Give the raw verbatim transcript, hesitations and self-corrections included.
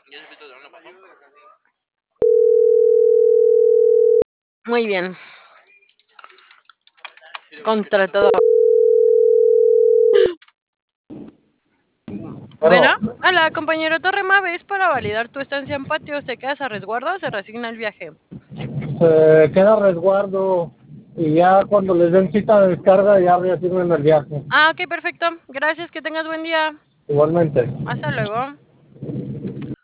Muy bien. Contra todo. Bueno, hola, compañero Torremave, es para validar tu estancia en patio. ¿Te quedas a resguardo o se resigna el viaje? Se queda a resguardo y ya cuando les den cita de descarga ya reasignan el viaje. Ah, ok, perfecto. Gracias, que tengas buen día. Igualmente. Hasta luego.